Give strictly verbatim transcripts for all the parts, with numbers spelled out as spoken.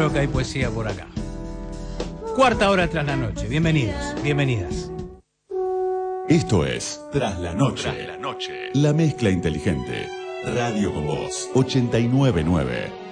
rock, hay poesía por acá. Cuarta hora tras la noche. Bienvenidos, bienvenidas. Esto es Tras la Noche. Tras la Noche. La mezcla inteligente. Radio con Voz ochenta y nueve punto nueve.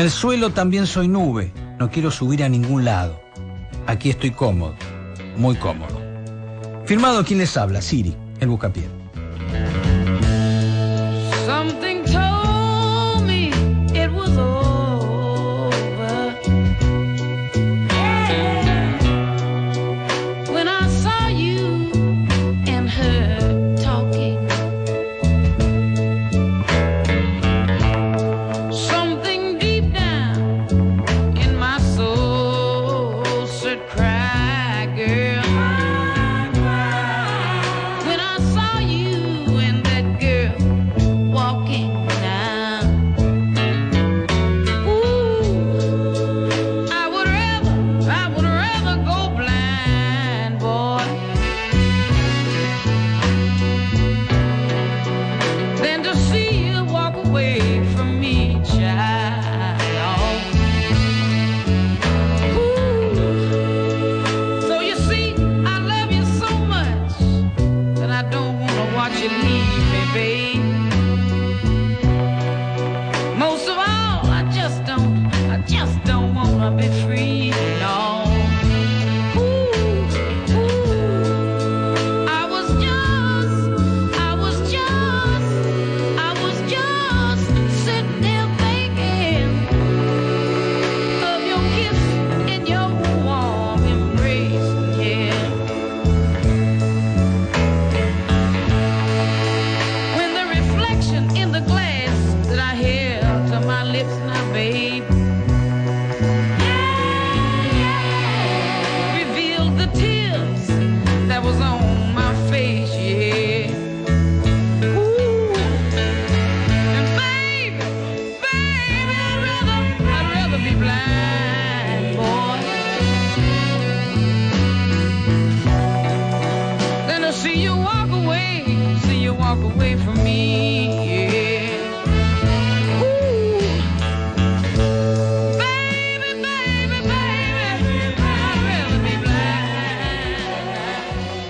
el suelo también soy nube, no quiero subir a ningún lado. Aquí estoy cómodo, muy cómodo. Firmado quien les habla, Siri, el Buscapié. Something told me it was over when I saw you and her talking. Something deep down in my soul said, cry, girl. When I saw you and that girl walking down. Ooh, I would rather, I would rather go blind, boy, than to see you walk away from me, child. Ooh, so you see, I love you so much that I don't want to watch you leave me, babe. Most of all, I just don't, I just don't want to be free, no. Ooh, ooh. I was just, I was just, I was just sitting there thinking of your kiss and your warm embrace, yeah. When the reflection in the glass that I held to my lips now, babe, revealed the tears that was on my face, yeah. Ooh, and baby, baby, I'd rather, I'd rather be blind, boy, than to see you walk away, see you walk away from me, yeah. Ooh, baby, baby, baby, I'd rather be blind.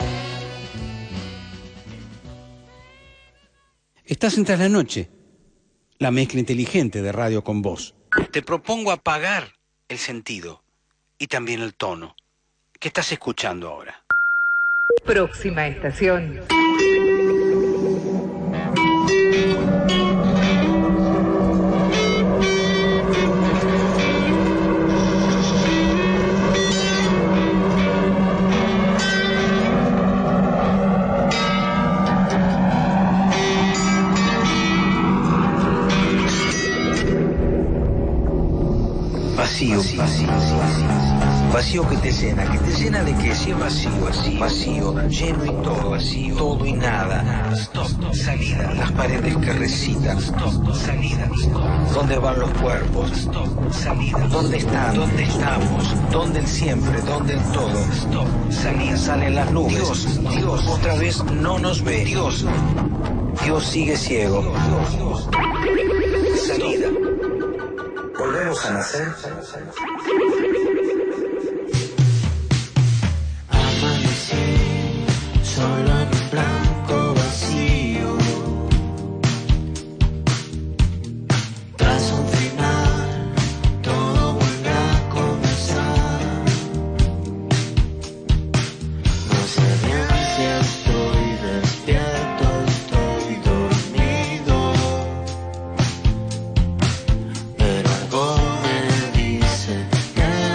Estás en Tras la Noche, la mezcla inteligente de Radio con Voz. Te propongo apagar el sentido y también el tono. ¿Qué estás escuchando ahora? Próxima estación. Vacío, vacío, vacío que te llena, que te llena de que si es vacío, vacío, vacío, lleno y todo, vacío, todo y nada. Stop, salida, las paredes que recitan. Stop, salida. ¿Dónde van los cuerpos? Stop, salida. ¿Dónde están? ¿Dónde estamos? ¿Dónde el siempre? ¿Dónde el todo? Stop, salida. Salen las nubes. Dios, Dios, otra vez no nos ve. Dios, Dios sigue ciego. Salida. Volvemos a nacer. Amanecí solo en un blanco vacío. Tras un final, todo vuelve a comenzar. No sé bien si estoy despierto, estoy dormido. Pero algo me dice que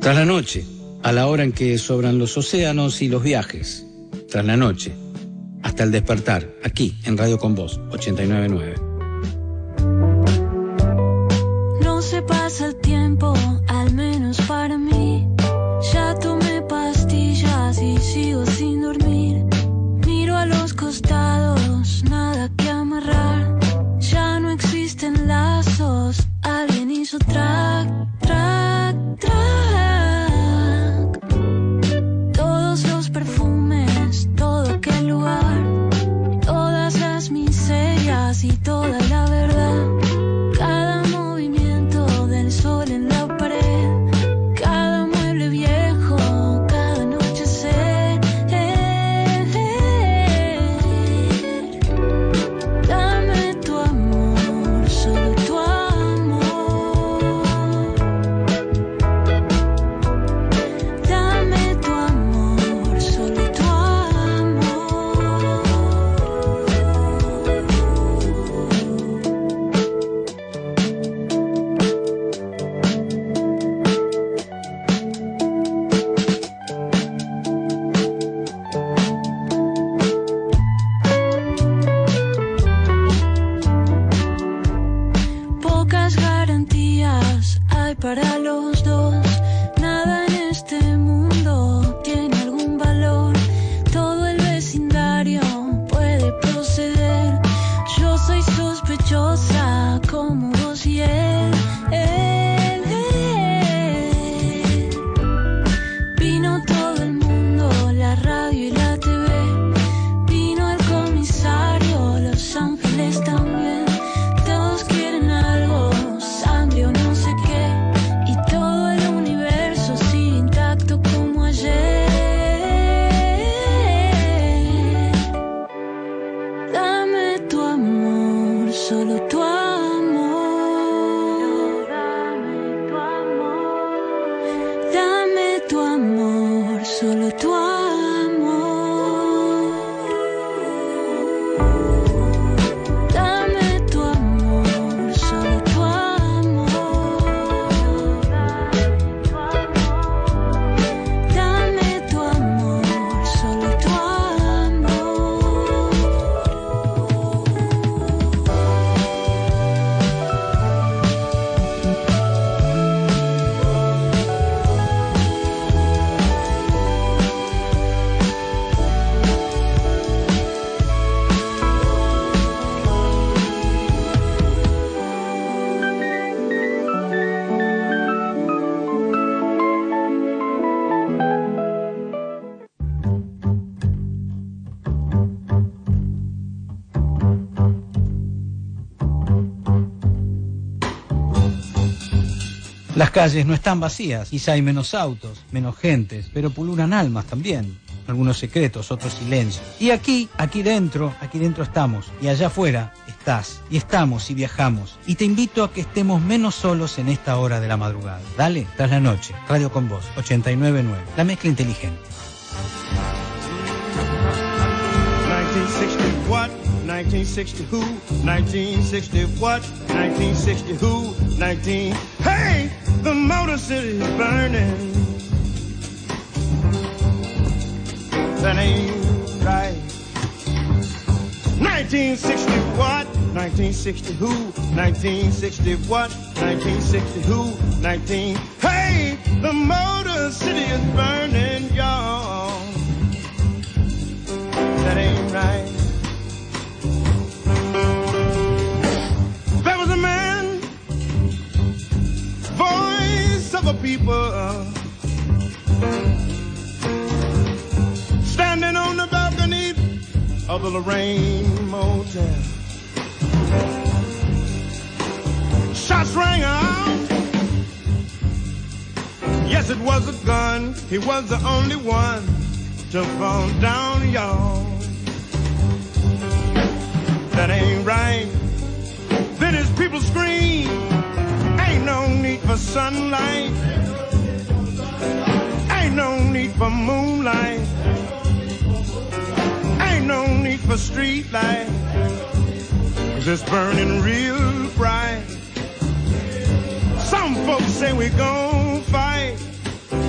Tras la noche, a la hora en que sobran los océanos y los viajes. Tras la noche, hasta el despertar, aquí en Radio Con Vos, ochenta y nueve punto nueve. No se pasa el tiempo, al menos para mí. Ya tomé pastillas y sigo sin dormir. Miro a los costados, nada que amarrar. Ya no existen lazos, alguien hizo track, track, track. Todos los perfumes, todo aquel lugar, todas las miserias y toda la verdad. Cada movimiento del sol en la pared, cada mueble viejo, cada anochecer. Dame tu amor, solo tu amor. Dame tu amor, solo tu amor. Pocas garantías hay para los dos. Nada en este mundo tiene algún valor. Todo el vecindario puede proceder. Yo soy sospechosa como vos y él. Él, él. Vino todo el mundo, la radio y la T V. Vino el comisario, Los Ángeles también. Todos quieren algo, sangre o no sé qué. Y todo el universo sigue intacto como ayer. Dame tu amor, solo tu amor. Dame tu amor. Dame tu amor, solo tu amor. Dame tu amor, solo tu amor. Dame tu amor, solo tu amor. Las calles no están vacías, quizá hay menos autos, menos gentes, pero pululan almas también. Algunos secretos, otros silencios. Y aquí, aquí dentro, aquí dentro estamos. Y allá afuera estás. Y estamos y viajamos. Y te invito a que estemos menos solos en esta hora de la madrugada. Dale, tras la noche. Radio Con Vos, ochenta y nueve punto nueve. La mezcla inteligente. nineteen sixty what? nineteen sixty who? nineteen sixty what? nineteen sixty who? nineteen Hey, the Motor City is burning. That ain't right. nineteen sixty what? nineteen sixty who? nineteen sixty what? nineteen sixty who? nineteen Hey, the Motor City is burning, y'all. That ain't right. There was a man, voice of a people, standing on the balcony of the Lorraine Motel. Shots rang out. Yes, it was a gun. He was the only one to fall down, y'all. That ain't right. Then his people scream, ain't no need for sunlight, ain't no need for moonlight, ain't no need for street light, 'cause it's burning real bright. Some folks say we gon' fight,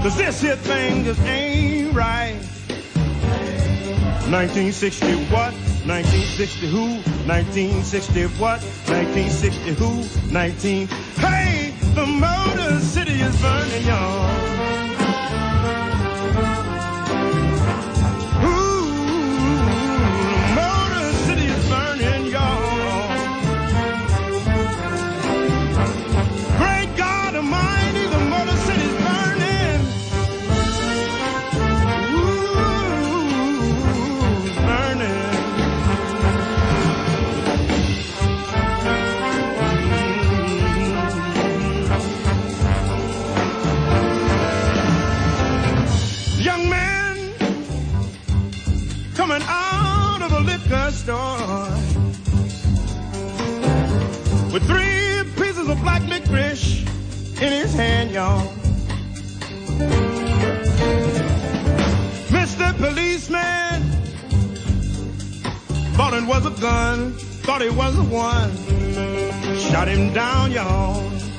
Cause this here thing just ain't right. nineteen sixty what? nineteen sixty who? nineteen sixty what? nineteen sixty who? nineteen. Hey, the Motor City is burning, y'all. Ooh, Motor City is burning, y'all. Great God Almighty, the Motor City is burning. Ooh, it's burning. Young man coming out of a liquor store with three pieces of black licorice in his hand, y'all. Mister Policeman thought it was a gun, thought it was the one, shot him down, y'all.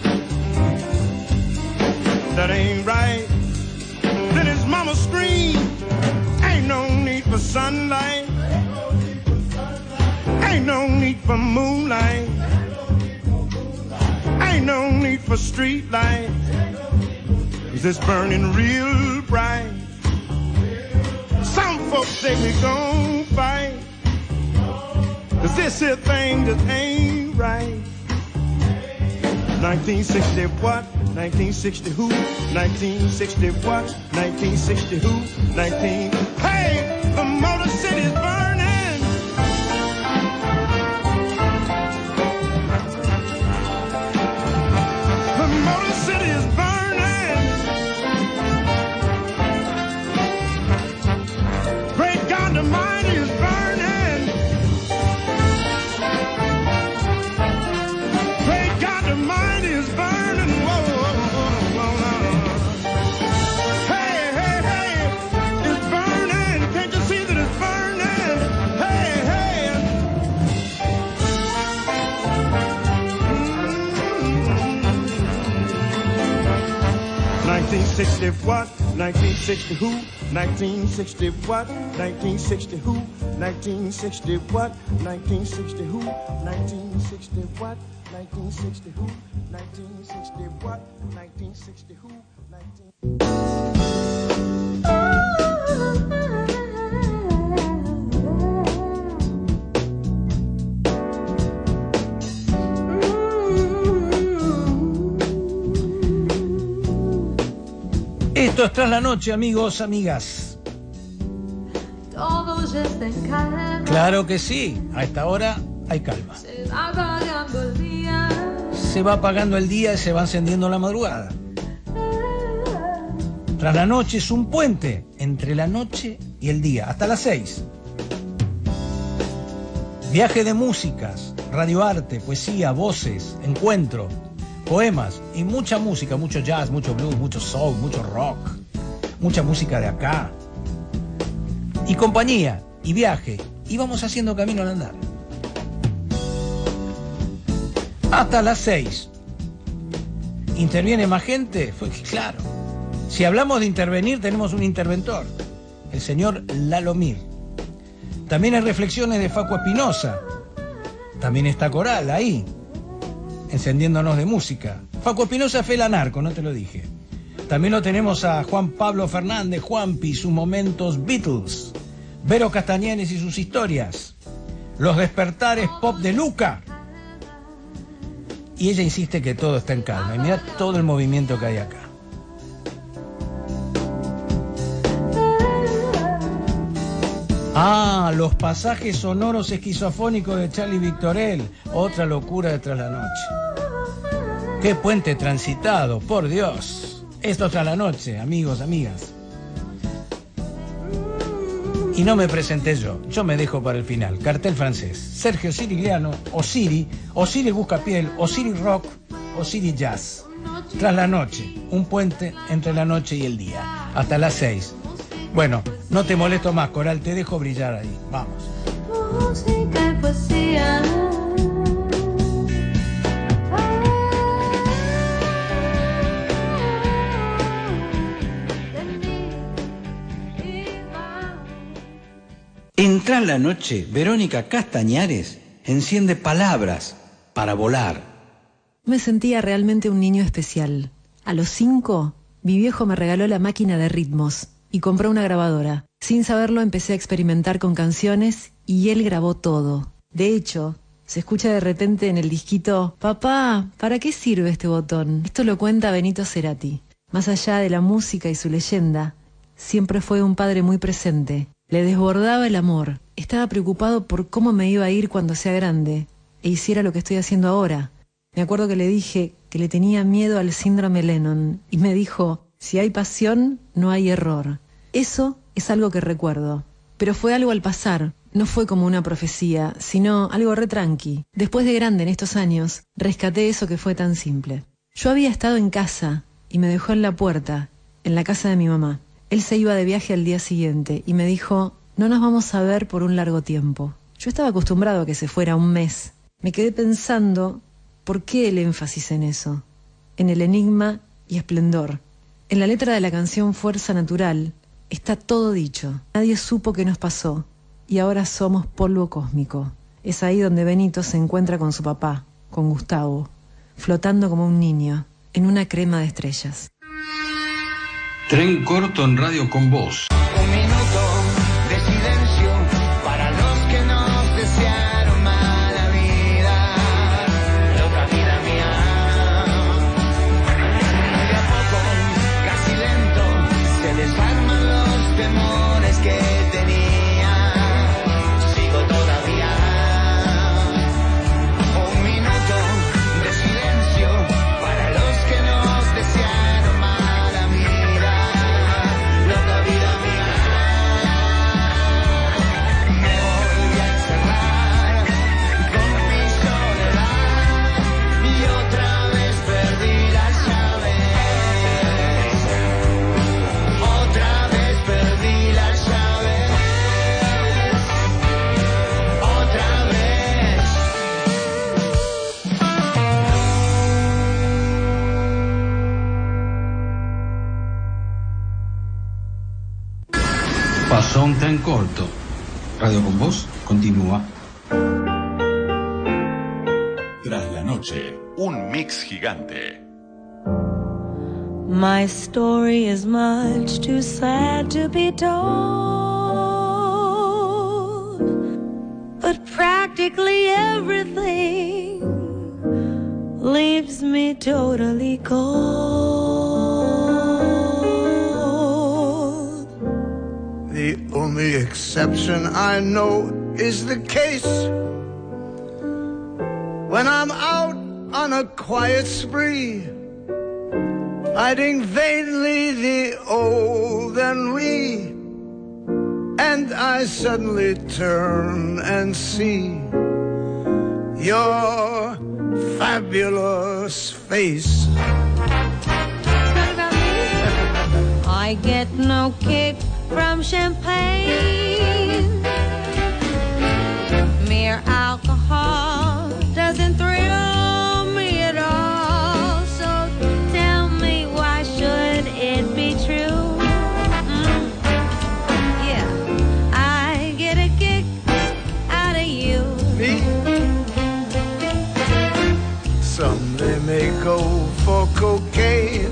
That ain't right. Then his mama screamed, ain't no need for sunlight, ain't no need for moonlight, ain't no need for street light, 'cause it's burning real bright. Some folks say we gon' fight, 'cause this here thing just ain't right. nineteen sixty what? nineteen sixty who? nineteen sixty what? nineteen sixty who? nineteen. Hey, the Motor City is burning. The Motor City is burning. Great God Almighty is burning. Great God Almighty is burning. Whoa, whoa, whoa, whoa, whoa. Hey, hey, hey, it's burning. Can't you see that it's burning? Hey, hey. Mm-hmm. nineteen sixty what? nineteen sixty who? nineteen sixty what? nineteen sixty who? nineteen sixty what? nineteen sixty who? nineteen sixty what? nineteen sixty who? nineteen sixty what? nineteen sixty who? nineteen Esto es Tras la Noche, amigos, amigas. Todo ya está en calma. Claro que sí, a esta hora hay calma. Se va apagando el día. Se va apagando el día y se va encendiendo la madrugada. Tras la Noche es un puente entre la noche y el día, hasta las seis. Viaje de músicas, radioarte, poesía, voces, encuentro, poemas y mucha música, mucho jazz, mucho blues, mucho soul, mucho rock, mucha música de acá. Y compañía, y viaje, y vamos haciendo camino al andar. Hasta las seis. ¿Interviene más gente? Pues claro. Si hablamos de intervenir, tenemos un interventor, el señor Lalomir. También hay reflexiones de Facu Espinosa. También está Coral ahí, encendiéndonos de música. Facu Espinosa fue el anarco, no te lo dije. También lo tenemos a Juan Pablo Fernández, Juanpi, sus momentos Beatles. Vero Castañenes y sus historias. Los despertares pop de Luca. Y ella insiste que todo está en calma. Y mira todo el movimiento que hay acá. Ah, los pasajes sonoros esquizofónicos de Charlie Victorel. Otra locura de Tras la Noche. ¡Qué puente transitado, por Dios! Esto es Tras la Noche, amigos, amigas. Y no me presenté yo, yo me dejo para el final. Cartel francés, Sergio Sirigliano, Osiri, Osiri Buscapiel, Osiri Rock, Osiri Jazz. Tras la Noche, un puente entre la noche y el día. Hasta las seis. Bueno, no te molesto más, Coral, te dejo brillar ahí. Vamos. Música y poesía. Tras la noche, Verónica Castañares enciende palabras para volar. Me sentía realmente un niño especial. A los cinco, mi viejo me regaló la máquina de ritmos y compró una grabadora. Sin saberlo, empecé a experimentar con canciones y él grabó todo. De hecho, se escucha de repente en el disquito: «Papá, ¿para qué sirve este botón?». Esto lo cuenta Benito Cerati. Más allá de la música y su leyenda, siempre fue un padre muy presente. Le desbordaba el amor. Estaba preocupado por cómo me iba a ir cuando sea grande e hiciera lo que estoy haciendo ahora. Me acuerdo que le dije que le tenía miedo al síndrome Lennon y me dijo: «Si hay pasión, no hay error». Eso es algo que recuerdo. Pero fue algo al pasar. No fue como una profecía, sino algo re tranqui. Después de grande, en estos años, rescaté eso que fue tan simple. Yo había estado en casa y me dejó en la puerta, en la casa de mi mamá. Él se iba de viaje al día siguiente y me dijo: «No nos vamos a ver por un largo tiempo». Yo estaba acostumbrado a que se fuera un mes. Me quedé pensando, ¿por qué el énfasis en eso? En el enigma y esplendor. En la letra de la canción Fuerza Natural está todo dicho. Nadie supo qué nos pasó y ahora somos polvo cósmico. Es ahí donde Benito se encuentra con su papá, con Gustavo, flotando como un niño en una crema de estrellas. Tren corto en Radio con Vos. Un minuto de silencio para los que nos desearon mala vida, la otra vida mía. De a poco, casi lento, se desarman los temores que tenía. Sigo todavía. Un minuto de silencio para los que nos desearon mala vida, la otra vida mía. Me volví a encerrar con mi soledad y otra vez perdí las llaves. Otra vez perdí las llaves. Otra vez. Pasó un tren corto. Radio con Vos continúa. Tras la noche, un mix gigante. My story is much too sad to be told, but practically everything leaves me totally cold. The only exception I know is the case when I'm out on a quiet spree, hiding vainly the old and we, and I suddenly turn and see your fabulous face. What about me? I get no kick from champagne. Mere alcohol doesn't thrill me at all. So tell me, why should it be true? Mm. Yeah, I get a kick out of you. Me? Some they may go for cocaine.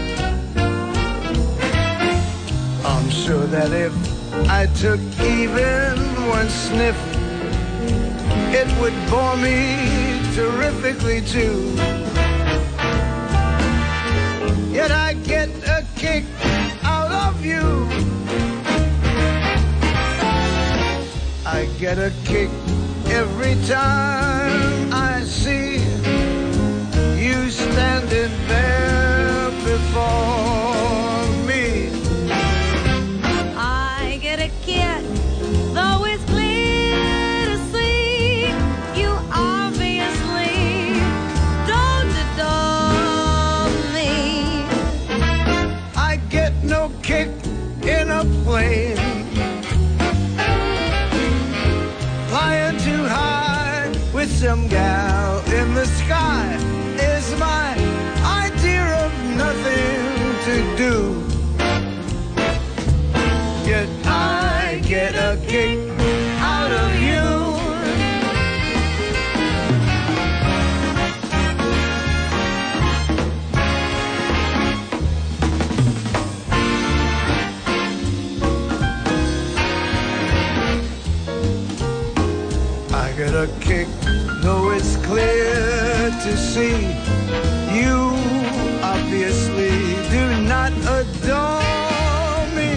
I'm sure that if I took even one sniff, it would bore me terrifically too. Yet I get a kick out of you. I get a kick every time I see you standing there before me. I get a kick, though it's clear to see you obviously don't adore me. I get no kick in a plane, flying too high with some gal in the sky is my idea of nothing to do. Yet I get a kick out kick, though it's clear to see you obviously do not adore me.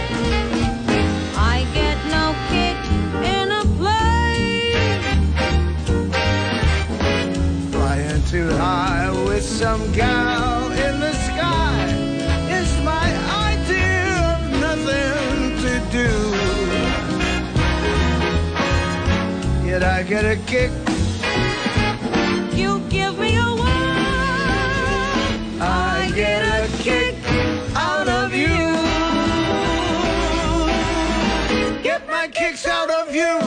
I get no kick in a plane. Flying too high with some gal in the sky is my idea of nothing to do. Yet I get a kick. You give me a whirl. I get a kick out of you. Get my kicks out of you.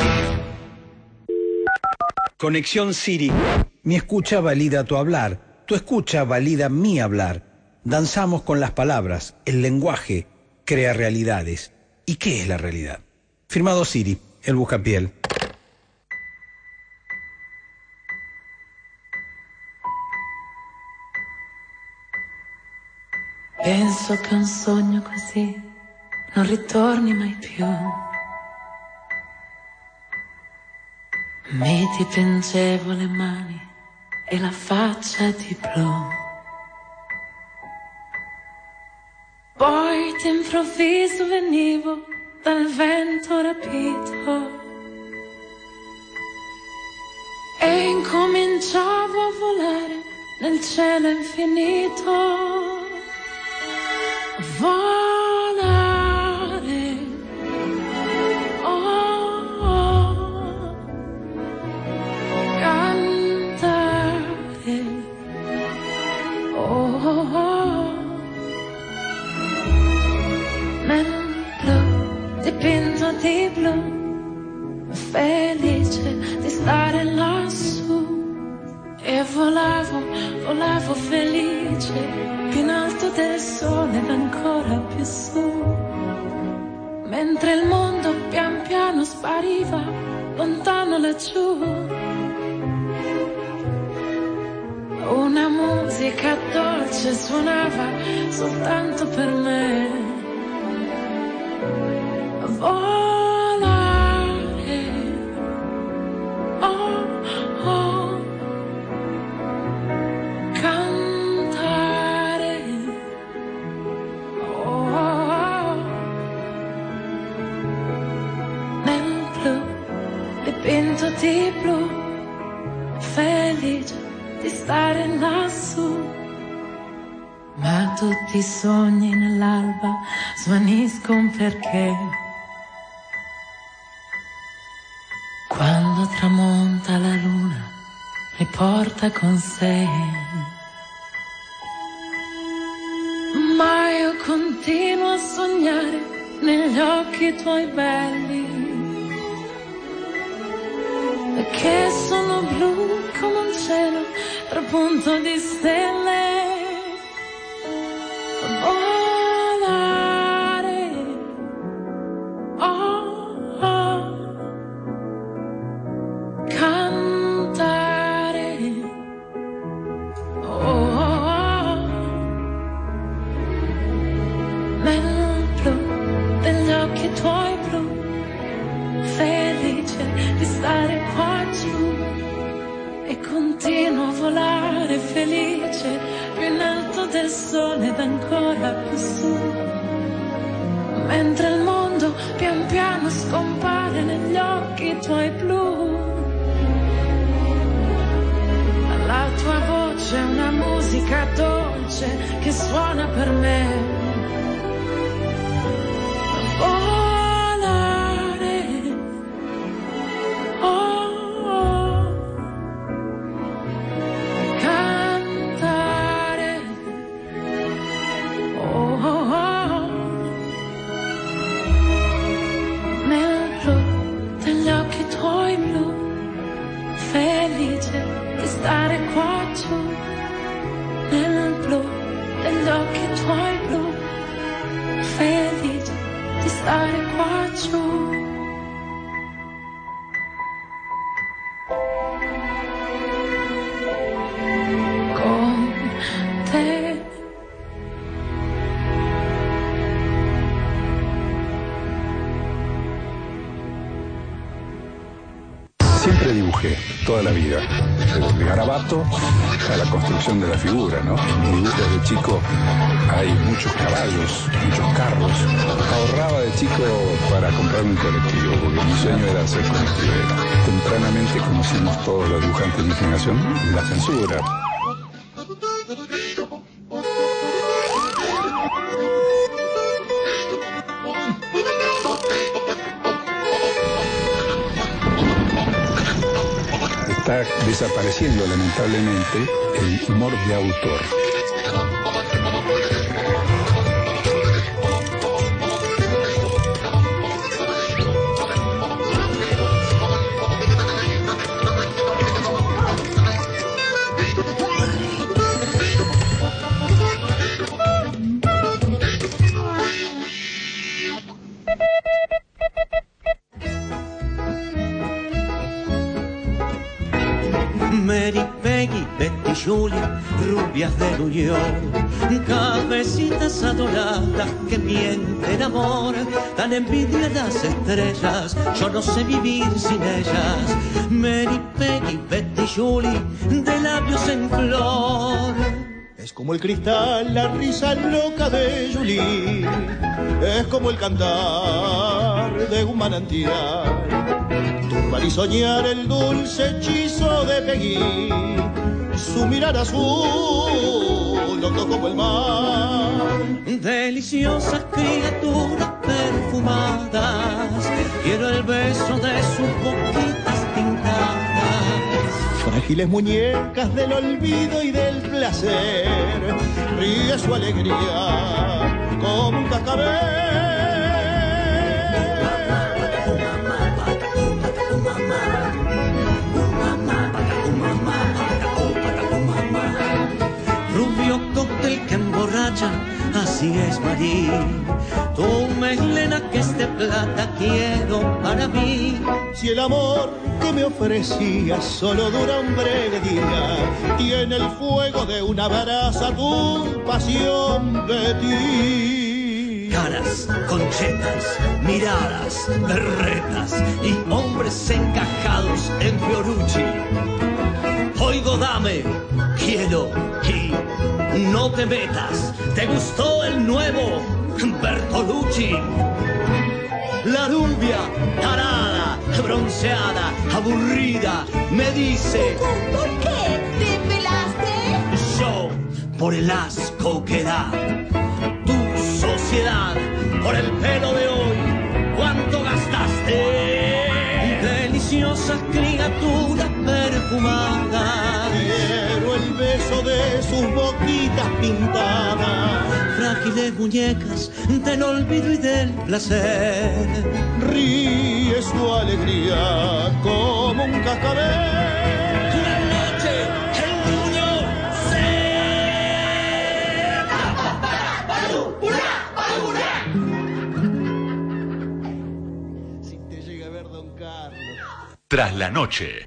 Conexión Siri. Mi escucha valida tu hablar. Tu escucha valida mi hablar. Danzamos con las palabras. El lenguaje crea realidades. ¿Y qué es la realidad? Firmado Siri, el buscapiel. Penso che un sogno così non ritorni mai più. Mi dipingevo le mani e la faccia di blu. Poi d'improvviso venivo dal vento rapito e incominciavo a volare nel cielo infinito. Volare, oh, oh, cantare, oh, oh, oh, nel blu, dipinto di blu, felice di stare lassù. E volavo, volavo felice, più in alto del sole ed ancora più su. Mentre il mondo pian piano spariva, lontano laggiù. Una musica dolce suonava soltanto per me. Volare, oh, oh. Cantare, oh, oh, nel blu, dipinto di blu, felice di stare lassù. Ma tutti i sogni nell'alba svaniscono perché quando tramonta la luna li porta con sé. Ma io continuo a sognare negli occhi tuoi belli, perché sono blu come un cielo trapunto di stelle. Volare, oh, oh, cantare, oh, oh, nel blu degli occhi tuoi blu, felice di stare qua giù. E continuo a volare felice, più in alto del sole ed ancora più su. Mentre il mondo pian piano scompare negli occhi tuoi blu. La tua voce è una musica dolce che suona per me. Volare, oh, oh, cantare, oh, oh, oh, nel blu degli occhi tuoi blu, felice di stare qua giù. Nel blu degli occhi tuoi blu, felice di stare qua giù. Con te. Siempre dibujé. dibujé toda la vida, de garabato a la construcción de la figura, ¿no? En mis dibujos de chico hay muchos caballos, muchos carros. Ahorraba de chico para comprarme un colectivo, porque mi sueño era ser colectivero. Tempranamente conocimos todos los dibujantes de mi generación la censura. Está desapareciendo lamentablemente el humor de autor. Mary, Peggy, Betty, Julie, rubias de New York, cabecitas adoradas que mienten amor, dan envidia a las estrellas, yo no sé vivir sin ellas. Mary, Peggy, Betty, Julie, de labios en flor. Es como el cristal, la risa loca de Julie, es como el cantar de un manantial. Turbar y soñar el dulce hechizo de Peggy, su mirar azul, hondo como el mar. Deliciosas criaturas perfumadas, quiero el beso de sus boquitas pintadas. Frágiles muñecas del olvido y del placer, ríe su alegría como un cascabel. Rubio cóctel que emborracha, así es Marí. Tu melena que es de plata quiero para mí. Si el amor que me ofrecías solo dura un breve día, tiene el fuego de una brasa tu pasión de ti. Caras, conchetas, miradas, berretas y hombres encajados en Fiorucci. Oigo, dame, quiero y no te metas. ¿Te gustó el nuevo Bertolucci? La rubia, tarada, bronceada, aburrida, me dice: ¿Por qué te pelaste? Yo, por el asco que da tu sociedad, por el pelo de hoy, ¿cuánto gastaste? Deliciosas criaturas perfumadas, quiero el beso de sus boquitas pintadas. Frágiles muñecas del olvido y del placer, ríe su alegría como un cascabel. Una noche el niño se... Si te llega a ver Don Carlos. Tras la noche.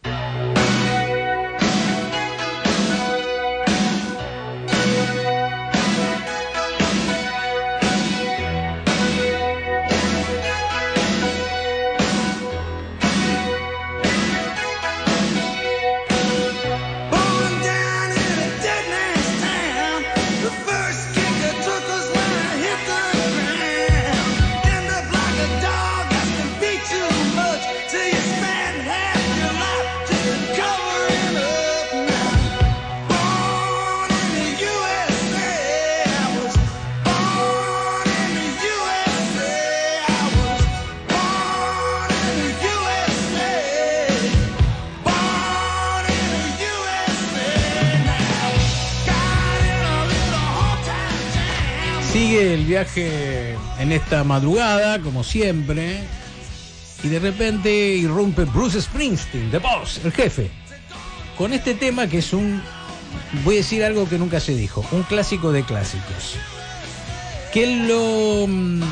Sigue el viaje en esta madrugada, como siempre, y de repente irrumpe Bruce Springsteen, The Boss, el jefe, con este tema que es un, voy a decir algo que nunca se dijo, un clásico de clásicos, que él lo,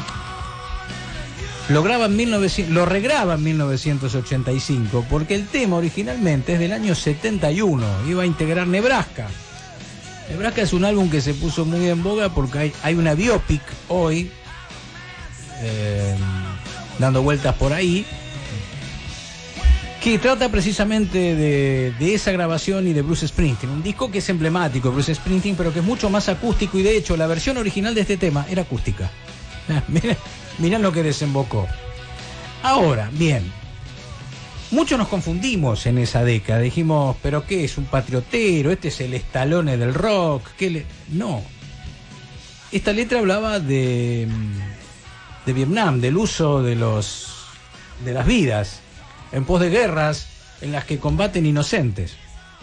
lo graba en mil novecientos, lo regraba en mil novecientos ochenta y cinco, porque el tema originalmente es del año setenta y uno, iba a integrar Nebraska. Nebraska es un álbum que se puso muy en boga porque hay, hay una biopic hoy eh, dando vueltas por ahí que trata precisamente de, de esa grabación y de Bruce Springsteen, un disco que es emblemático de Bruce Springsteen, pero que es mucho más acústico, y de hecho la versión original de este tema era acústica. Mirá, mirá lo que desembocó. Ahora, bien, muchos nos confundimos en esa década, dijimos, pero ¿qué es un patriotero? Este es el Stallone del rock. ¿Qué le...? No. Esta letra hablaba de, de Vietnam, del uso de los de las vidas en pos de guerras en las que combaten inocentes.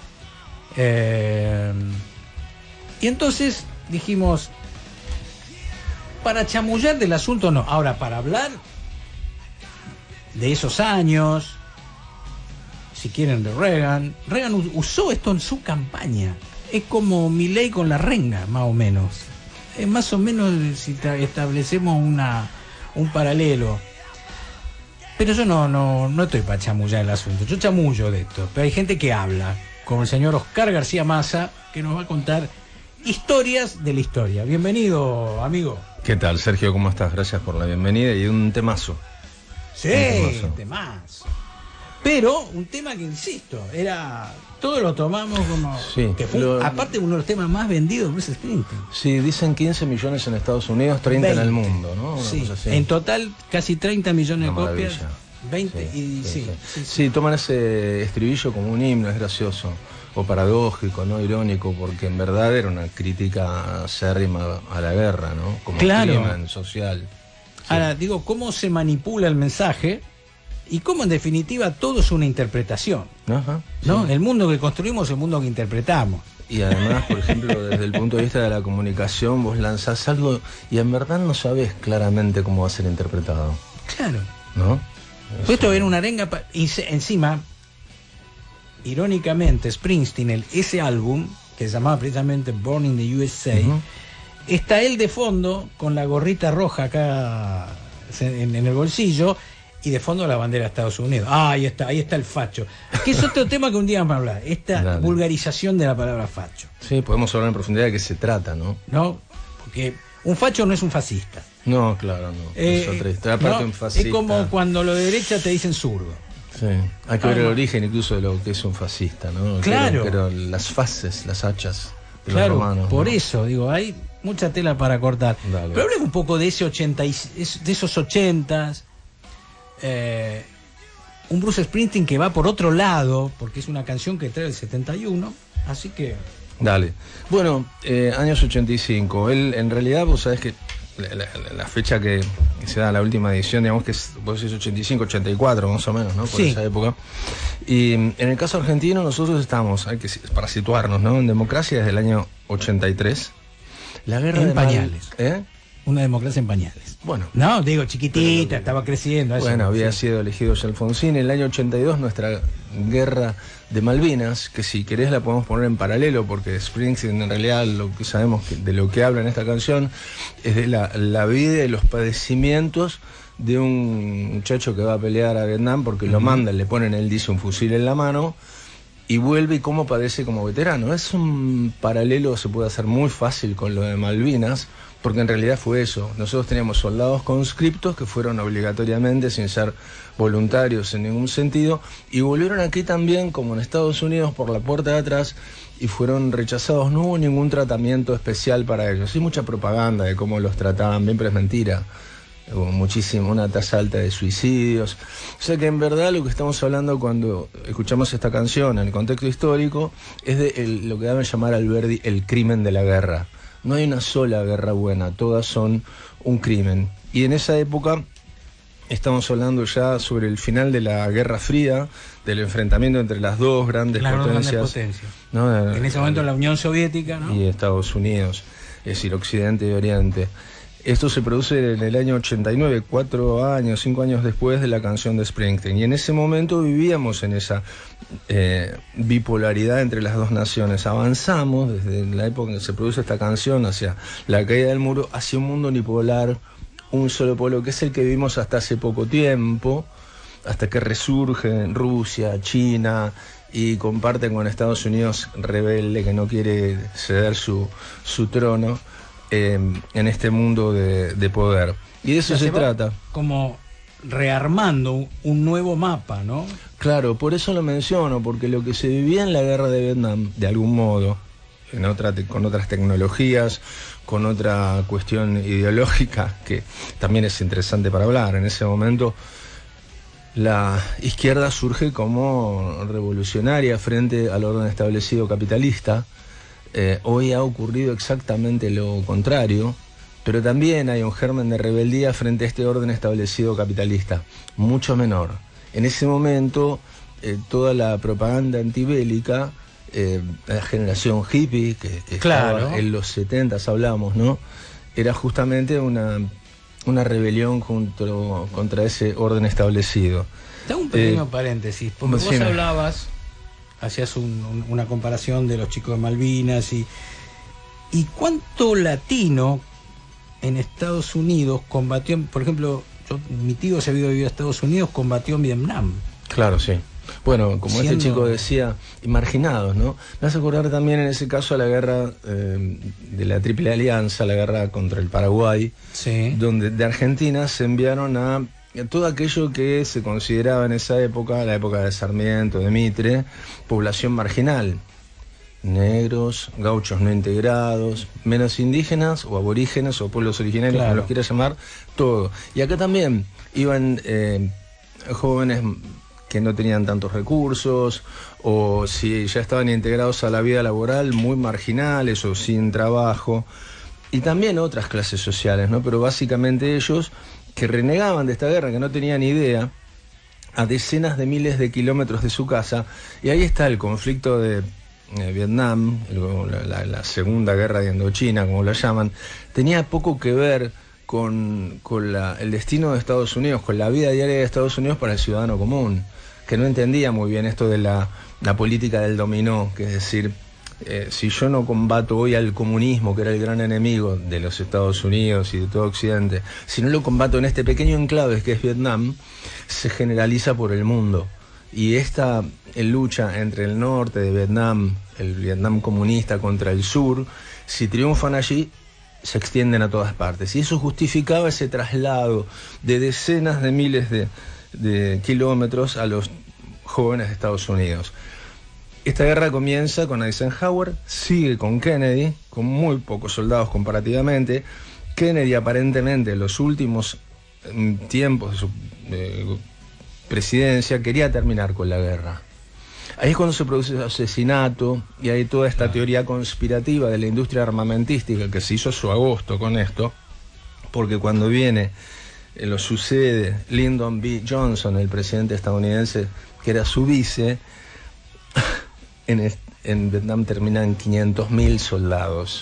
Eh, y entonces dijimos, para chamullar del asunto no. Ahora, para hablar de esos años, si quieren de Reagan, Reagan usó esto en su campaña. Es como Milei con la renga, más o menos. Es más o menos si establecemos una, un paralelo. Pero yo no, no, no estoy para chamullar el asunto, yo chamullo de esto. Pero hay gente que habla, como el señor Oscar García Massa, que nos va a contar historias de la historia. Bienvenido, amigo. ¿Qué tal, Sergio? ¿Cómo estás? Gracias por la bienvenida y un temazo. Sí, un temazo. temazo. Pero un tema que, insisto, era... Todo lo tomamos como... Sí, que fue, lo, aparte, uno de los temas más vendidos de Bruce Springsteen. Sí, dicen quince millones en Estados Unidos, treinta veinte en el mundo, ¿no? Una sí, cosa así. En total, casi treinta millones Una de copias. maravilla. veinte Sí, y... sí, Sí, sí. sí, sí. Sí, toman ese estribillo como un himno, es gracioso. O paradójico, ¿no? Irónico, porque en verdad era una crítica acérrima a la guerra, ¿no? Como Claro. crimen social. Sí. Ahora, digo, cómo se manipula el mensaje y cómo, en definitiva, todo es una interpretación. Ajá, ¿No? sí. El mundo que construimos es el mundo que interpretamos. Y además, por ejemplo, desde el punto de vista de la comunicación, vos lanzás algo y en verdad no sabés claramente cómo va a ser interpretado. Claro. ¿No? Pues esto era una arenga... pa- y se- encima, irónicamente, Springsteen, el, ese álbum, que se llamaba precisamente Born in the U S A, Uh-huh. está él de fondo con la gorrita roja acá en, en el bolsillo, y de fondo la bandera de Estados Unidos. Ah, ahí está, ahí está el facho. Que es otro tema que un día vamos a hablar, esta Dale. vulgarización de la palabra facho. Sí, podemos hablar en profundidad de qué se trata, ¿no? ¿No? Porque un facho no es un fascista. No, claro, no. Eh, es otra historia. Aparte, ¿no? un fascista. Es como cuando lo de derecha te dicen zurdo. Sí, hay que ver Ah, el no. origen incluso de lo que es un fascista, ¿no? Claro. Pero, pero las fases, las hachas de Claro, los romanos. por ¿no? eso, digo, hay mucha tela para cortar. Dale. Pero hablemos un poco de ese ochenta y- es- de esos ochentas. Eh, un Bruce Springsteen que va por otro lado, porque es una canción que trae el setenta y uno, así que... Dale. Bueno, eh, años ochenta y cinco. Él, en realidad, vos sabés que la, la- la fecha que, que se da la última edición, digamos que es, vos decís ochenta y cinco, ochenta y cuatro, más o menos, ¿no? Por Sí. esa época. Y mm, en el caso argentino, nosotros estamos, hay que, para situarnos, ¿no? En democracia desde el año ochenta y tres. La guerra En de Mal- pañales. ¿Eh? Una democracia en pañales. Bueno. No, digo, chiquitita, estaba creciendo. Eso, Bueno, había sí. sido elegido ya Alfonsín. En el año ochenta y dos, nuestra guerra de Malvinas, que si querés la podemos poner en paralelo, porque Springsteen en realidad lo que sabemos que, de lo que habla en esta canción es de la, la vida y los padecimientos de un muchacho que va a pelear a Vietnam porque lo mandan, le ponen, él dice, un fusil en la mano y vuelve y cómo padece como veterano. Es un paralelo, se puede hacer muy fácil con lo de Malvinas, porque en realidad fue eso. Nosotros teníamos soldados conscriptos que fueron obligatoriamente, sin ser voluntarios en ningún sentido, y volvieron aquí también, como en Estados Unidos, por la puerta de atrás, y fueron rechazados. No hubo ningún tratamiento especial para ellos. Hay mucha propaganda de cómo los trataban bien, pero es mentira. Hubo muchísimo, una tasa alta de suicidios. O sea que en verdad lo que estamos hablando cuando escuchamos esta canción en el contexto histórico es de el- lo que deben llamar Alberdi el crimen de la guerra. No hay una sola guerra buena, todas son un crimen. Y en esa época estamos hablando ya sobre el final de la Guerra Fría, del enfrentamiento entre las dos grandes Las grandes potencias. potencias. ¿no? En ese momento la Unión Soviética, ¿no? Y Estados Unidos, es decir, Occidente y Oriente. Esto se produce en el año ochenta y nueve, cuatro años, cinco años después de la canción de Springsteen. Y en ese momento vivíamos en esa eh, bipolaridad entre las dos naciones. Avanzamos desde la época en que se produce esta canción hacia la caída del muro, hacia un mundo unipolar, un solo polo, que es el que vivimos hasta hace poco tiempo, hasta que resurge Rusia, China, y comparten con Estados Unidos rebelde que no quiere ceder su, su trono. Eh, en este mundo de, de poder. Y de eso O sea, se va trata. Como rearmando un, un nuevo mapa, ¿no? Claro, por eso lo menciono, porque lo que se vivía en la guerra de Vietnam, de algún modo, en otra te- con otras tecnologías, con otra cuestión ideológica, que también es interesante para hablar, en ese momento la izquierda surge como revolucionaria frente al orden establecido capitalista. Eh, hoy ha ocurrido exactamente lo contrario, pero también hay un germen de rebeldía frente a este orden establecido capitalista, mucho menor. En ese momento, eh, toda la propaganda antibélica, eh, la generación hippie, que, que Claro. estaba en los setentas hablamos, ¿no? Era justamente una, una rebelión contra, contra ese orden establecido. Te hago un pequeño Eh, paréntesis, porque vos decime. hablabas, hacías un- un- una comparación de los chicos de Malvinas y, y cuánto latino en Estados Unidos combatió, en- por ejemplo, yo, mi tío se había ido a vivir a Estados Unidos, combatió en Vietnam. Claro, sí. Bueno, como Siendo- este chico decía, marginados, ¿no? Me hace acordar también en ese caso a la guerra eh, de la Triple Alianza, la guerra contra el Paraguay, Sí. donde de Argentina se enviaron a, a todo aquello que se consideraba en esa época, la época de Sarmiento, de Mitre, población marginal. Negros, gauchos no integrados, menos indígenas o aborígenes o pueblos originarios, Claro. como los quieras llamar, todo. Y acá también iban eh, jóvenes que no tenían tantos recursos, o si ya estaban integrados a la vida laboral, muy marginales o sin trabajo, y también otras clases sociales, ¿no? Pero básicamente ellos que renegaban de esta guerra, que no tenían idea, a decenas de miles de kilómetros de su casa, y ahí está el conflicto de eh, Vietnam, el- la, la- la segunda guerra de Indochina, como la llaman, tenía poco que ver con, con la- el destino de Estados Unidos, con la vida diaria de Estados Unidos para el ciudadano común, que no entendía muy bien esto de la, la política del dominó, que es decir, eh, si yo no combato hoy al comunismo, que era el gran enemigo de los Estados Unidos y de todo Occidente, si no lo combato en este pequeño enclave que es Vietnam, se generaliza por el mundo. Y esta eh, lucha entre el norte de Vietnam, el Vietnam comunista contra el sur, si triunfan allí, se extienden a todas partes. Y eso justificaba ese traslado de decenas de miles de, de kilómetros a los jóvenes de Estados Unidos. Esta guerra comienza con Eisenhower, sigue con Kennedy, con muy pocos soldados comparativamente. Kennedy aparentemente en los últimos mm, tiempos de su eh, presidencia quería terminar con la guerra. Ahí es cuando se produce el asesinato y hay toda esta teoría conspirativa de la industria armamentística que se hizo su agosto con esto, porque cuando viene, eh, lo sucede Lyndon B. Johnson, el presidente estadounidense, que era su vice, en, est- en Vietnam terminan quinientos mil soldados,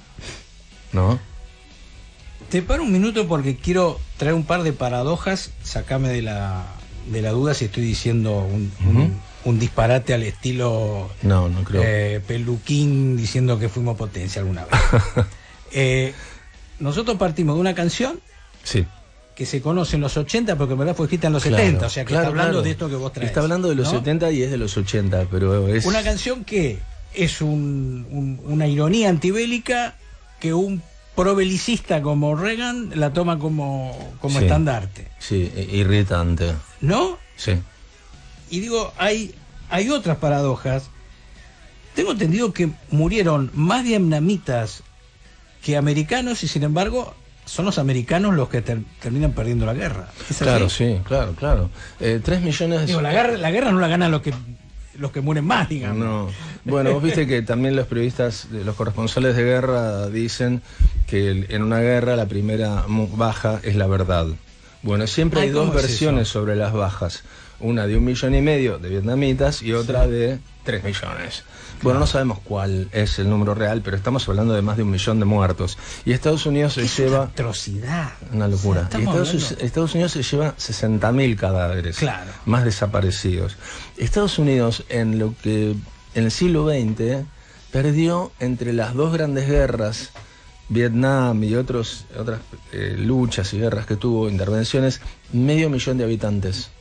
¿no? Te paro un minuto porque quiero traer un par de paradojas, sacame de la, de la duda si estoy diciendo un, un- Ujú. un disparate al estilo No, no creo. eh, Peluquín diciendo que fuimos potencia alguna vez. Eh, nosotros partimos de una canción Sí. que se conoce en los ochenta, porque en verdad fue escrita en los Claro, setenta, o sea que claro, está hablando claro. de esto que vos traes. Está hablando de los ¿no? setenta y es de los ochenta, pero es... Una canción que es un- un- una ironía antibélica que un probelicista como Reagan la toma como, como Sí. estandarte, Sí, i- irritante. ¿no? Sí. Y digo, hay, hay otras paradojas. Tengo entendido que murieron más vietnamitas que americanos y sin embargo son los americanos los que ter- terminan perdiendo la guerra. ¿Es así? Claro, sí, claro, claro. Eh, tres millones... Digo, la guerra, la guerra no la ganan los que los que mueren más, digamos. No. Bueno, vos viste que también los periodistas, los corresponsales de guerra dicen que el- en una guerra la primera mu- baja es la verdad. Bueno, siempre Ay, hay dos ¿cómo es versiones eso? sobre las bajas. Una de un millón y medio de vietnamitas y otra de tres millones. Bueno, no sabemos cuál es el número real, pero estamos hablando de más de un millón de muertos. Y Estados Unidos se Es lleva... una atrocidad. Una locura. O sea, Y estamos Estados, hablando- Estados Unidos se lleva sesenta mil cadáveres. Claro. Más desaparecidos. Estados Unidos en lo que en el siglo veinte perdió entre las dos grandes guerras, Vietnam y otros, otras eh, luchas y guerras que tuvo, intervenciones, medio millón de habitantes.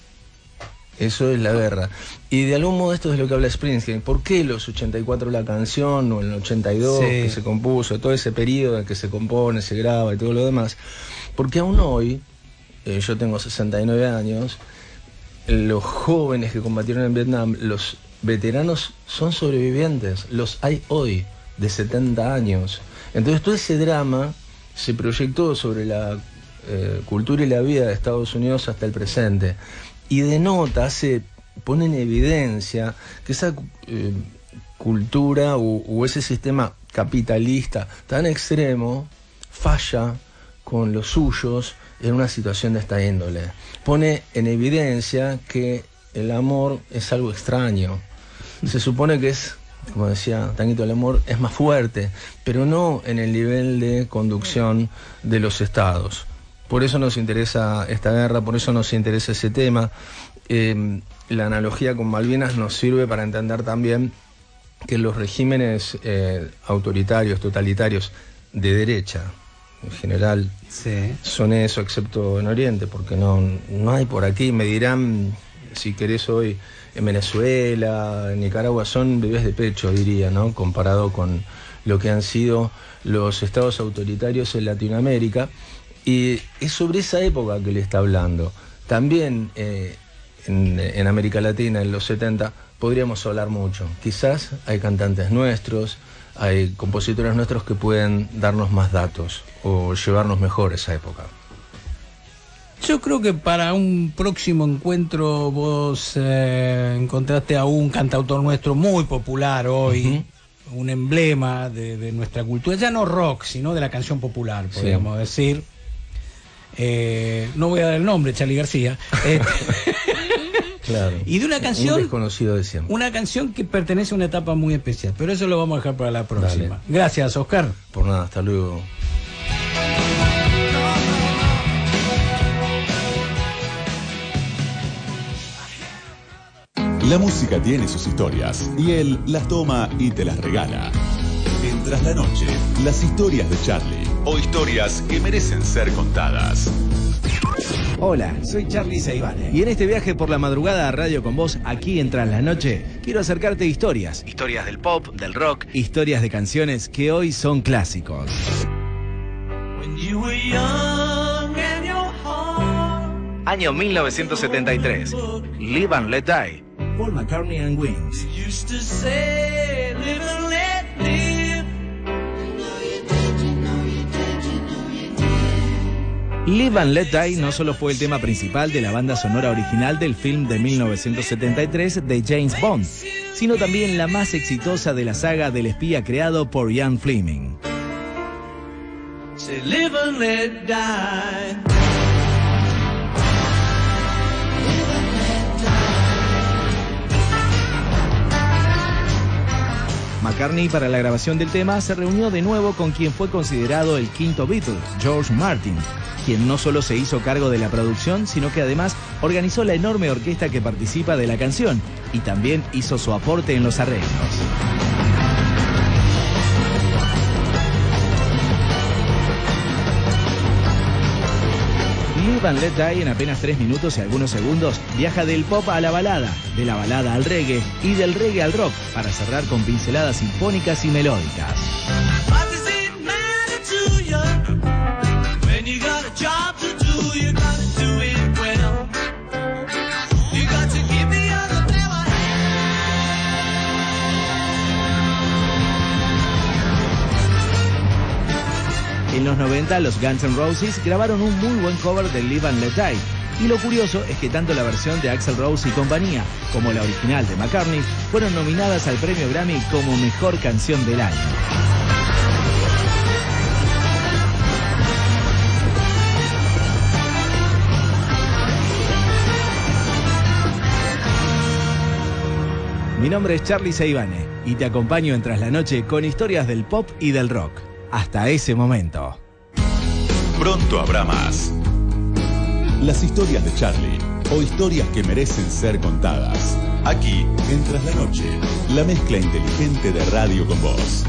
Eso es la guerra. Y de algún modo esto es de lo que habla Springsteen. ¿Por qué los ochenta y cuatro la canción, o en el ochenta y dos Sí. que se compuso, todo ese periodo en que se compone, se graba y todo lo demás? Porque aún hoy, eh, yo tengo sesenta y nueve años, los jóvenes que combatieron en Vietnam, los veteranos son sobrevivientes, los hay hoy, de setenta años. Entonces todo ese drama se proyectó sobre la eh, cultura y la vida de Estados Unidos hasta el presente. Y denota, hace, pone en evidencia que esa eh, cultura o, o ese sistema capitalista tan extremo falla con los suyos en una situación de esta índole. Pone en evidencia que el amor es algo extraño. Se supone que es, como decía Tanguito, el amor es más fuerte, pero no en el nivel de conducción de los estados. Por eso nos interesa esta guerra, por eso nos interesa ese tema. Eh, la analogía con Malvinas nos sirve para entender también que los regímenes eh, autoritarios, totalitarios, de derecha, en general, sí, son eso, excepto en Oriente, porque no, no hay por aquí. Me dirán, si querés hoy, en Venezuela, en Nicaragua, son bebés de pecho, diría, ¿no? Comparado con lo que han sido los estados autoritarios en Latinoamérica. Y es sobre esa época que le está hablando. También eh, en, en América Latina, en los setenta, podríamos hablar mucho. Quizás hay cantantes nuestros, hay compositores nuestros que pueden darnos más datos o llevarnos mejor esa época. Yo creo que para un próximo encuentro vos eh, encontraste a un cantautor nuestro muy popular hoy, uh-huh, un emblema de, de nuestra cultura, ya no rock, sino de la canción popular, podríamos sí. decir. Eh, no voy a dar el nombre, Charly García. Este, claro. Y de una canción, un desconocido de siempre. Una canción que pertenece a una etapa muy especial, pero eso lo vamos a dejar para la próxima. Dale. Gracias, Oscar. Por nada, hasta luego. La música tiene sus historias y él las toma y te las regala. En Tras la Noche, las historias de Charly, o historias que merecen ser contadas. Hola, soy Charly Seivane y en este viaje por la madrugada a Radio con Vos, aquí en Tras la Noche, quiero acercarte historias. Historias del pop, del rock, historias de canciones que hoy son clásicos. Año mil novecientos setenta y tres. Live and Let Die. Paul McCartney and Wings. Live and Let Die no solo fue el tema principal de la banda sonora original del film de mil novecientos setenta y tres de James Bond, sino también la más exitosa de la saga del espía creado por Ian Fleming. Say, live and let die. McCartney, para la grabación del tema, se reunió de nuevo con quien fue considerado el quinto Beatle, George Martin, quien no solo se hizo cargo de la producción, sino que además organizó la enorme orquesta que participa de la canción y también hizo su aporte en los arreglos. Live and Let Die, en apenas tres minutos y algunos segundos, viaja del pop a la balada, de la balada al reggae y del reggae al rock, para cerrar con pinceladas sinfónicas y melódicas. En los noventa, los Guns N' Roses grabaron un muy buen cover de Live and Let Die. Y lo curioso es que tanto la versión de Axl Rose y compañía como la original de McCartney fueron nominadas al premio Grammy como Mejor Canción del Año. Mi nombre es Charly Seivane y te acompaño en Tras la Noche con historias del pop y del rock. Hasta ese momento. Pronto habrá más. Las historias de Charly, o historias que merecen ser contadas. Aquí, en Tras la Noche, la mezcla inteligente de Radio con Vos.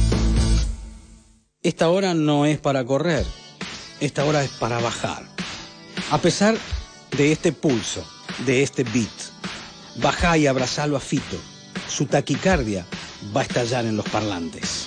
Esta hora no es para correr, esta hora es para bajar. A pesar de este pulso, de este beat, bajá y abrazalo a Fito. Su taquicardia va a estallar en los parlantes.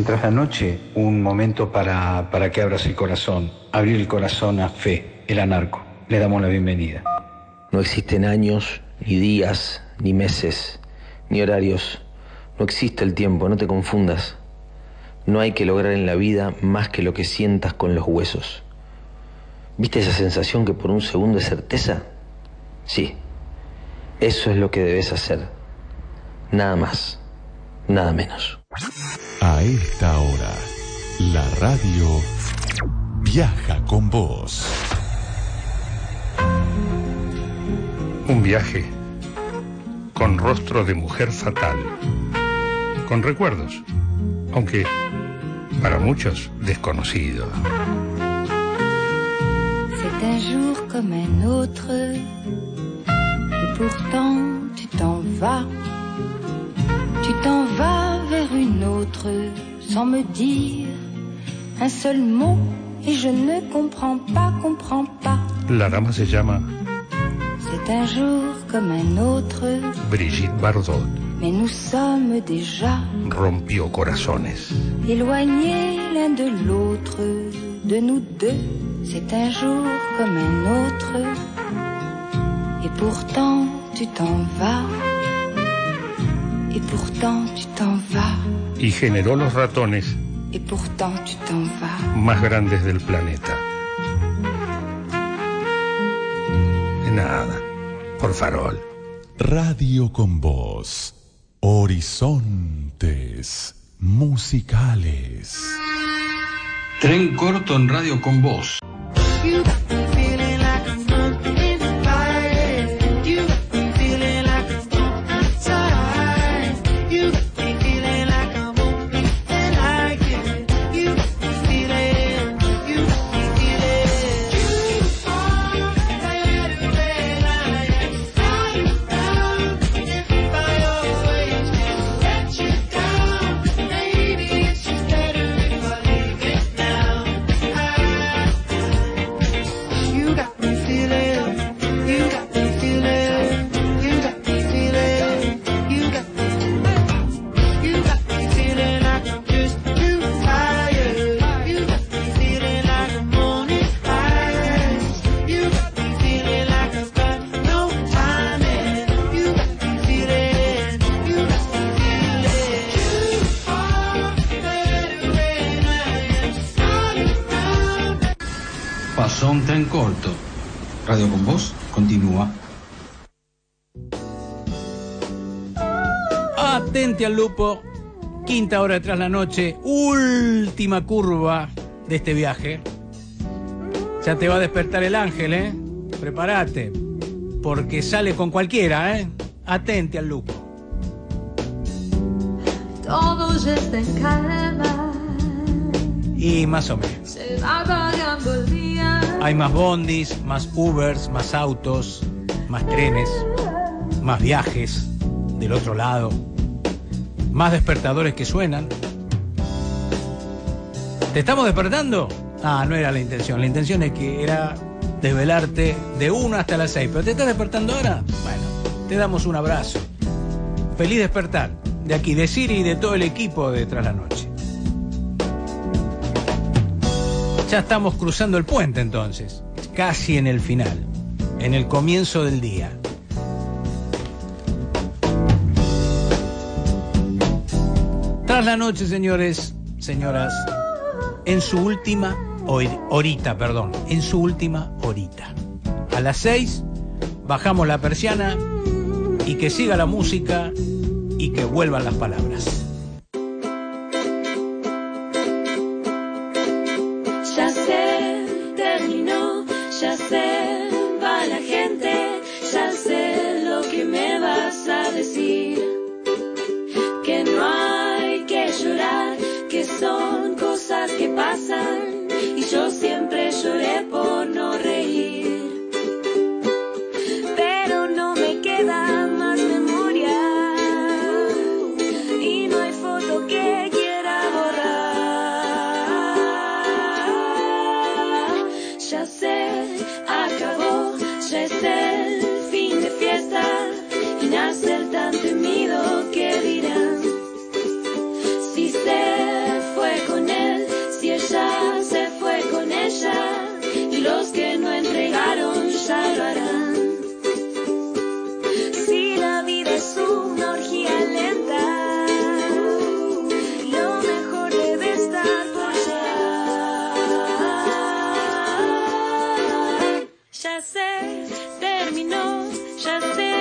Tras la Noche, un momento para, para que abras el corazón, abrir el corazón a Fe, el anarco. Le damos la bienvenida. No existen años, ni días, ni meses, ni horarios. No existe el tiempo, no te confundas. No hay que lograr en la vida más que lo que sientas con los huesos. ¿Viste esa sensación que por un segundo es certeza? Sí, eso es lo que debes hacer. Nada más, nada menos. A esta hora, la radio viaja con vos. Un viaje con rostro de mujer fatal, con recuerdos, aunque para muchos desconocidos. C'est un jour comme un autre, et pourtant tu t'en vas. Tu t'en vas vers une autre, sans me dire un seul mot, et je ne comprends pas, comprends pas. La dama se llama C'est un jour comme un autre, Brigitte Bardot. mais nous sommes déjà Rompió corazones. éloignés l'un de l'autre, de nous deux. C'est un jour comme un autre, et pourtant tu t'en vas, et pourtant tu t'en vas, Y generó los ratones et pourtant tu t'en vas. más grandes del planeta. Nada, por farol. Radio con vos. Horizontes musicales. Tren corto en Radio con vos. You got me feeling like a monkey in fire. You got me feeling like a monkey inside. You got me feeling like a monkey and I get. You got me feeling. You got me feeling. You are better than I am. Falling down by your ways. Let you down. Maybe it's just better if I leave it now. You got me feeling, you got me feeling, you got me feeling, you got me, you got me feeling like I'm just too tired. You got me feeling like I'm morning eyes. You got me feeling like I've got no time and you got me feeling, you got me feeling. You are better when I am falling down. Pasó un tren corto. Radio con vos continúa. Atente al lupo. Quinta hora tras la noche. Última curva de este viaje. Ya te va a despertar el ángel, ¿eh? Prepárate. Porque sale con cualquiera, ¿eh? Atente al lupo. Todo ya está en calma, Y más o menos. se va apagando el día. Hay más bondis, más Ubers, más autos, más trenes, más viajes del otro lado, más despertadores que suenan. ¿Te estamos despertando? Ah, no era la intención. La intención es que era desvelarte de una hasta las seis. ¿Pero te estás despertando ahora? Bueno, te damos un abrazo. Feliz despertar de aquí, de Siri y de todo el equipo de Tras la Noche. Ya estamos cruzando el puente entonces, casi en el final, en el comienzo del día. Tras la Noche, señores, señoras, en su última hor- horita, perdón, en su última horita. A las seis bajamos la persiana y que siga la música y que vuelvan las palabras. Ya sé, terminó, ya sé, va la gente, ya sé lo que me vas a decir. Que no hay que llorar, que son cosas que pasan, y yo siempre lloré por no reír. Pero no me queda más memoria, y no hay foto que quiera borrar. Ya sé, acabó, ya es el fin de fiesta, y nace el tanto en mí. Ya sé